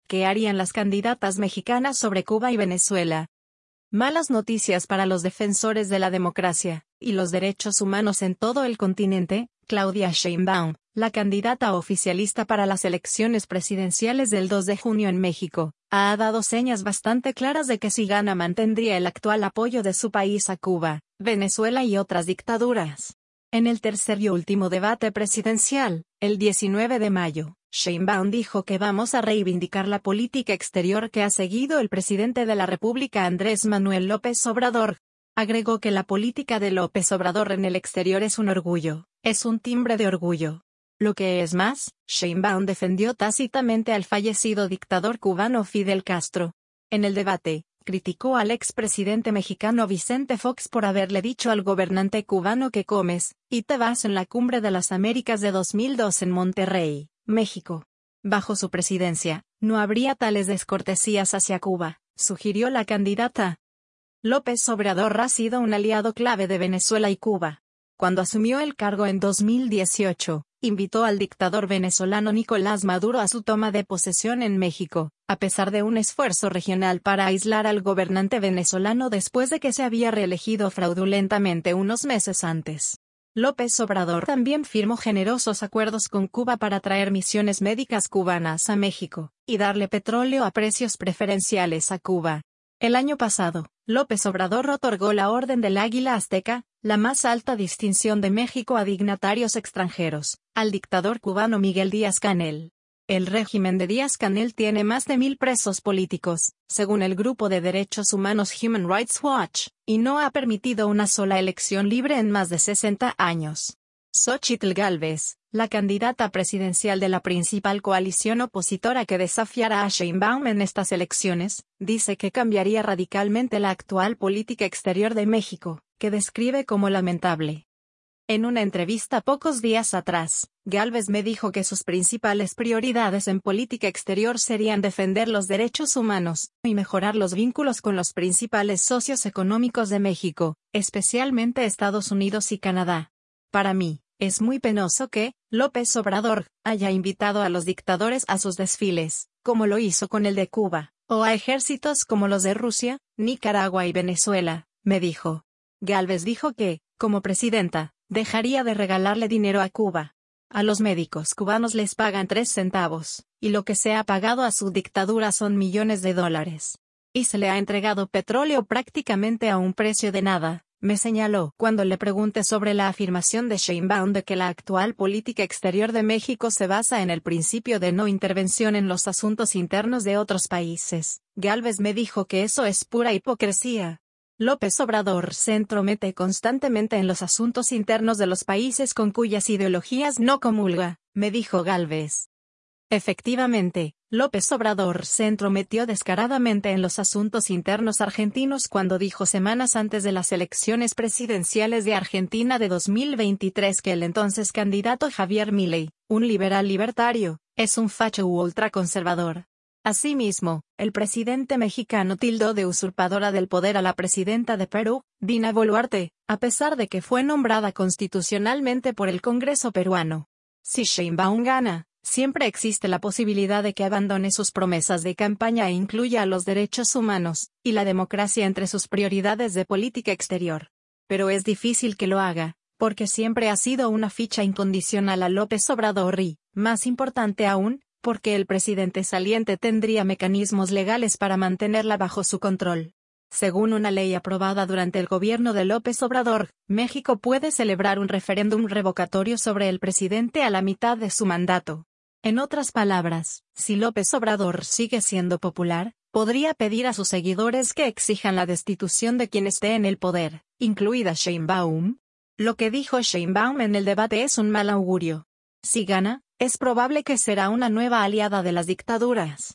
¿Qué harían las candidatas mexicanas sobre Cuba y Venezuela? Malas noticias para los defensores de la democracia y los derechos humanos en todo el continente. Claudia Sheinbaum, la candidata oficialista para las elecciones presidenciales del 2 de junio en México, ha dado señas bastante claras de que si gana mantendría el actual apoyo de su país a Cuba, Venezuela y otras dictaduras. En el tercer y último debate presidencial, el 19 de mayo, Sheinbaum dijo que vamos a reivindicar la política exterior que ha seguido el presidente de la República Andrés Manuel López Obrador. Agregó que la política de López Obrador en el exterior es un orgullo, es un timbre de orgullo. Lo que es más, Sheinbaum defendió tácitamente al fallecido dictador cubano Fidel Castro. En el debate, criticó al expresidente mexicano Vicente Fox por haberle dicho al gobernante cubano que comes y te vas en la Cumbre de las Américas de 2002 en Monterrey, México. Bajo su presidencia, no habría tales descortesías hacia Cuba, sugirió la candidata. López Obrador ha sido un aliado clave de Venezuela y Cuba. Cuando asumió el cargo en 2018, invitó al dictador venezolano Nicolás Maduro a su toma de posesión en México, a pesar de un esfuerzo regional para aislar al gobernante venezolano después de que se había reelegido fraudulentamente unos meses antes. López Obrador también firmó generosos acuerdos con Cuba para traer misiones médicas cubanas a México, y darle petróleo a precios preferenciales a Cuba. El año pasado, López Obrador otorgó la Orden del Águila Azteca, la más alta distinción de México a dignatarios extranjeros, al dictador cubano Miguel Díaz-Canel. El régimen de Díaz-Canel tiene más de 1000 presos políticos, según el grupo de derechos humanos Human Rights Watch, y no ha permitido una sola elección libre en más de 60 años. Xóchitl Gálvez, la candidata presidencial de la principal coalición opositora que desafiará a Sheinbaum en estas elecciones, dice que cambiaría radicalmente la actual política exterior de México, que describe como lamentable. En una entrevista pocos días atrás, Gálvez me dijo que sus principales prioridades en política exterior serían defender los derechos humanos y mejorar los vínculos con los principales socios económicos de México, especialmente Estados Unidos y Canadá. Para mí, es muy penoso que López Obrador haya invitado a los dictadores a sus desfiles, como lo hizo con el de Cuba, o a ejércitos como los de Rusia, Nicaragua y Venezuela, me dijo. Gálvez dijo que, como presidenta, dejaría de regalarle dinero a Cuba. A los médicos cubanos les pagan 3 centavos, y lo que se ha pagado a su dictadura son millones de dólares. Y se le ha entregado petróleo prácticamente a un precio de nada. Me señaló cuando le pregunté sobre la afirmación de Sheinbaum de que la actual política exterior de México se basa en el principio de no intervención en los asuntos internos de otros países. Gálvez me dijo que eso es pura hipocresía. López Obrador se entromete constantemente en los asuntos internos de los países con cuyas ideologías no comulga, me dijo Gálvez. Efectivamente, López Obrador se entrometió descaradamente en los asuntos internos argentinos cuando dijo semanas antes de las elecciones presidenciales de Argentina de 2023 que el entonces candidato Javier Milei, un liberal libertario, es un facho u ultraconservador. Asimismo, el presidente mexicano tildó de usurpadora del poder a la presidenta de Perú, Dina Boluarte, a pesar de que fue nombrada constitucionalmente por el Congreso peruano. Si Sheinbaum gana, siempre existe la posibilidad de que abandone sus promesas de campaña e incluya a los derechos humanos y la democracia entre sus prioridades de política exterior. Pero es difícil que lo haga, porque siempre ha sido una ficha incondicional a López Obrador y, más importante aún, porque el presidente saliente tendría mecanismos legales para mantenerla bajo su control. Según una ley aprobada durante el gobierno de López Obrador, México puede celebrar un referéndum revocatorio sobre el presidente a la mitad de su mandato. En otras palabras, si López Obrador sigue siendo popular, podría pedir a sus seguidores que exijan la destitución de quien esté en el poder, incluida Sheinbaum. Lo que dijo Sheinbaum en el debate es un mal augurio. Si gana, es probable que será una nueva aliada de las dictaduras.